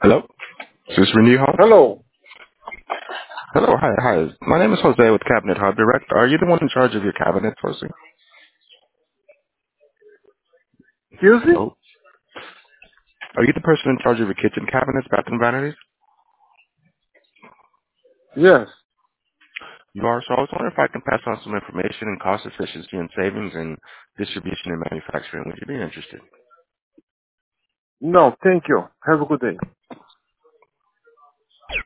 Hello? Is this Renew Homes? Hello. Hello, hi. My name is Jose with Cabinet Hub Direct. Are you the one in charge of your cabinet sourcing? Excuse me? Hello? Are you the person in charge of your kitchen cabinets, bathroom vanities? Yes. You are, so I was wondering if I can pass on some information and cost efficiency and savings in distribution and manufacturing. Would you be interested? No, thank you. Have a good day.